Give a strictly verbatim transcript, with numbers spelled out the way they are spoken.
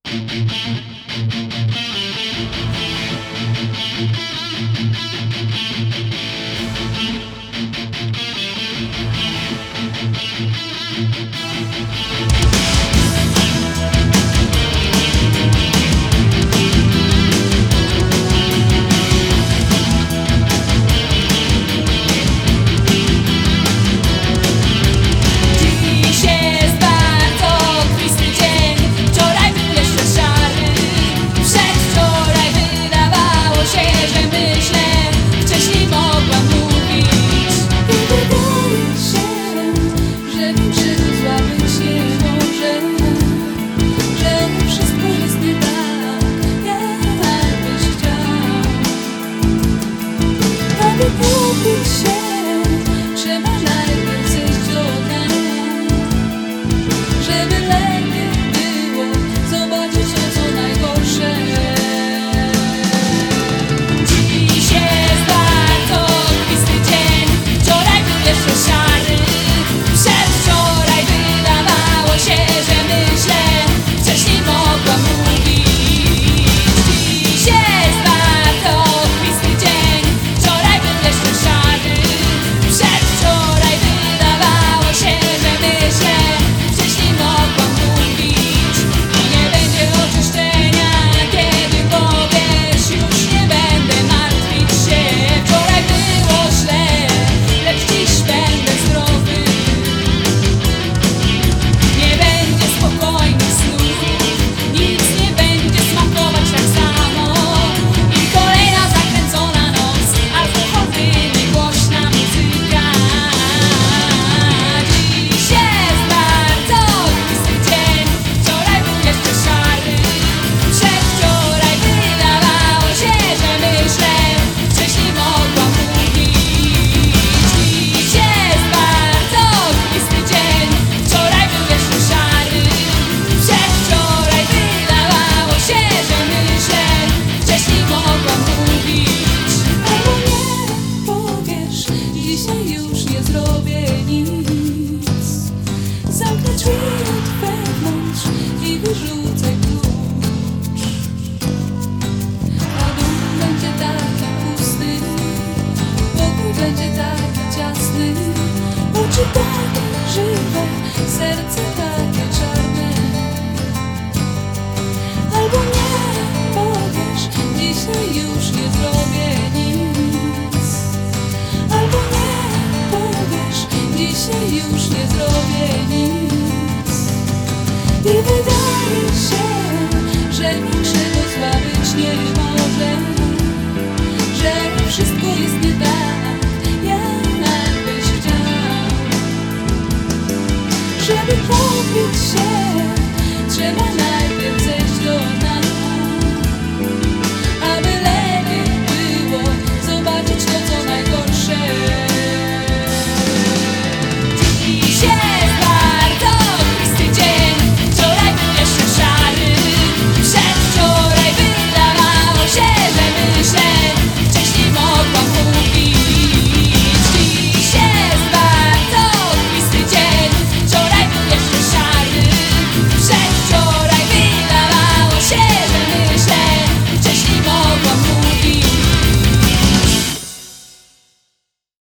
Mówić się, trzeba najpierw zejść do dna, żeby lepiej było zobaczyć to, co najgorsze. Dziś jest bardzo ognisty dzień, wczoraj był jeszcze szary. Przedwczoraj wydawało się, że myślę, wcześniej mogłam mówić. Dziś jest bardzo ognisty dzień, wczoraj był jeszcze szary. Przedwczoraj wydawało się, że myślę, wcześniej mogłam mówić. I nie będzie oczyszczenia, kiedy powiesz, już nie będę martwić się. Wczoraj było źle, lecz dziś będę zdrowy. Nie będzie spokojnych snów, nic nie będzie smakować tak samo. I kolejna zakręcona noc, alkoholowymi głośna muzyka. Dziś jest bardzo ognisty dzień, wczoraj był jeszcze szary. Przedwczoraj wydawało się, że myślę, wcześniej mogłam mówić. Dziś jest bardzo ognisty dzień, wczoraj był jeszcze szary. Przedwczoraj wydawało się, że myślę, wcześniej mogłam mówić. Albo nie powiesz, dzisiaj już nie zrobię nic. Zamknę drzwi od wewnątrz i wyrzucę klucz. A dom będzie taki pusty, pokój będzie taki ciasny. Oczy takie żywe, serce takie czarne. Albo nie powiesz, dzisiaj już nie zrobię nic. Albo nie powiesz, dzisiaj już nie zrobię nic. I wydaje się, że niczego zła być nie może, że wszystko jest nie tak, jakbyś chciał. Żeby pobić się, trzeba najpierw